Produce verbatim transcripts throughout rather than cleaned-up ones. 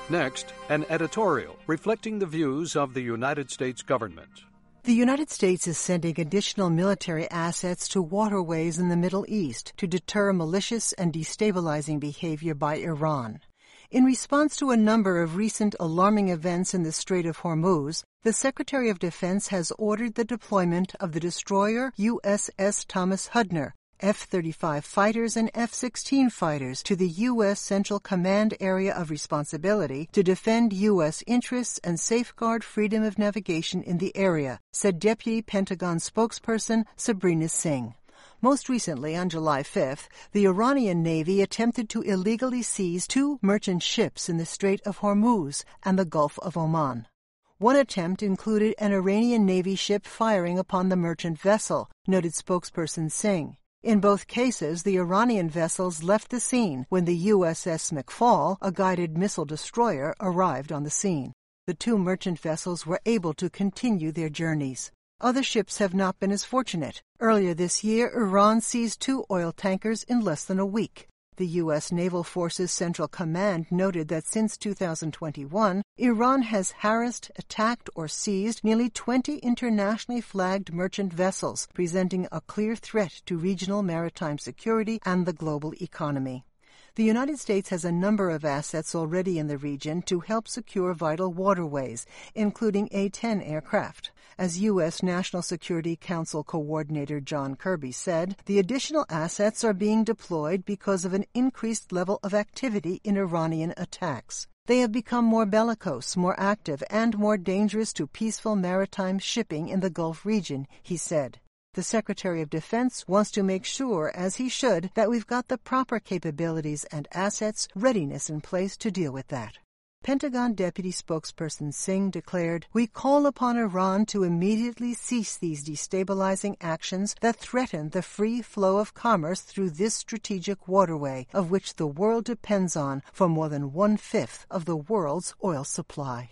Next, an editorial reflecting the views of the United States government. The United States is sending additional military assets to waterways in the Middle East to deter malicious and destabilizing behavior by Iran. In response to a number of recent alarming events in the Strait of Hormuz, the Secretary of Defense has ordered the deployment of the destroyer U S S Thomas Hudner, F thirty-five fighters and F sixteen fighters to the U S Central Command Area of Responsibility to defend U S interests and safeguard freedom of navigation in the area, said Deputy Pentagon spokesperson Sabrina Singh. Most recently, on July fifth, the Iranian Navy attempted to illegally seize two merchant ships in the Strait of Hormuz and the Gulf of Oman. One attempt included an Iranian Navy ship firing upon the merchant vessel, noted spokesperson Singh. In both cases, the Iranian vessels left the scene when the U S S McFall, a guided missile destroyer, arrived on the scene. The two merchant vessels were able to continue their journeys. Other ships have not been as fortunate. Earlier this year, Iran seized two oil tankers in less than a week. The U S Naval Forces Central Command noted that since two thousand twenty-one, Iran has harassed, attacked, or seized nearly twenty internationally flagged merchant vessels, presenting a clear threat to regional maritime security and the global economy. The United States has a number of assets already in the region to help secure vital waterways, including A ten aircraft. As U S National Security Council Coordinator John Kirby said, the additional assets are being deployed because of an increased level of activity in Iranian attacks. They have become more bellicose, more active, and more dangerous to peaceful maritime shipping in the Gulf region, he said. The Secretary of Defense wants to make sure, as he should, that we've got the proper capabilities and assets readiness in place to deal with that. Pentagon Deputy Spokesperson Singh declared, "We call upon Iran to immediately cease these destabilizing actions that threaten the free flow of commerce through this strategic waterway, of which the world depends on for more than one-fifth of the world's oil supply."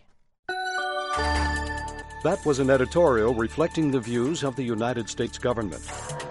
That was an editorial reflecting the views of the United States government.